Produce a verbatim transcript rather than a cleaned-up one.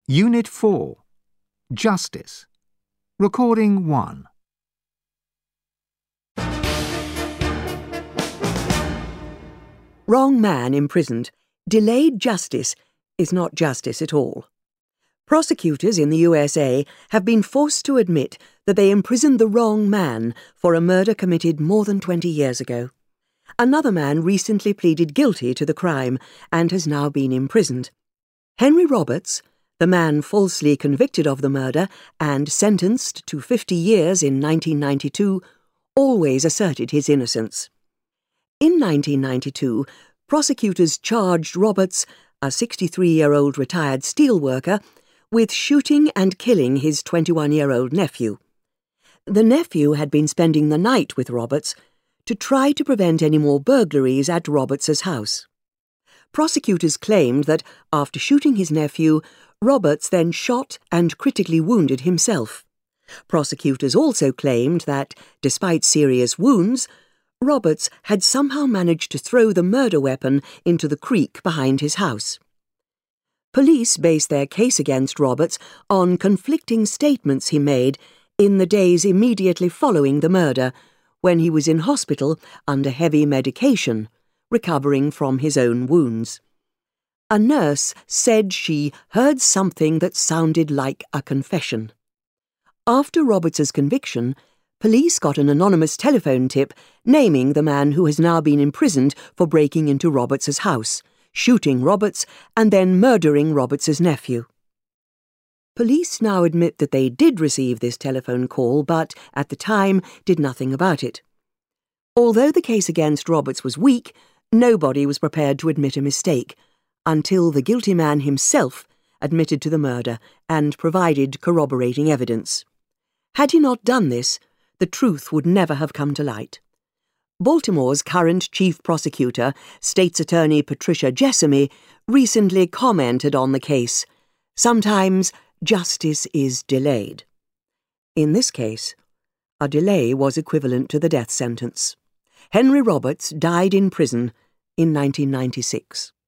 Unit four. Justice. Recording one. Wrong man imprisoned. Delayed justice is not justice at all. Prosecutors in the U S A have been forced to admit that they imprisoned the wrong man for a murder committed more than twenty years ago. Another man recently pleaded guilty to the crime and has now been imprisoned. Henry Roberts, the man falsely convicted of the murder and sentenced to fifty years in nineteen ninety-two, always asserted his innocence. In nineteen ninety-two, prosecutors charged Roberts, a sixty-three-year-old retired steelworker, with shooting and killing his twenty-one-year-old nephew. The nephew had been spending the night with Roberts to try to prevent any more burglaries at Roberts's house. Prosecutors claimed that, after shooting his nephew, Roberts then shot and critically wounded himself. Prosecutors also claimed that, despite serious wounds, Roberts had somehow managed to throw the murder weapon into the creek behind his house. Police based their case against Roberts on conflicting statements he made in the days immediately following the murder, when he was in hospital under heavy medication, recovering from his own wounds. A nurse said she heard something that sounded like a confession. After Roberts's conviction, police got an anonymous telephone tip naming the man who has now been imprisoned for breaking into Roberts's house, shooting Roberts, and then murdering Roberts's nephew. Police now admit that they did receive this telephone call, but, at the time, did nothing about it. Although the case against Roberts was weak, nobody was prepared to admit a mistake, until the guilty man himself admitted to the murder and provided corroborating evidence. Had he not done this, the truth would never have come to light. Baltimore's current chief prosecutor, State's Attorney Patricia Jessamy, recently commented on the case. Sometimes justice is delayed. In this case, a delay was equivalent to the death sentence. Henry Roberts died in prison in nineteen ninety-six.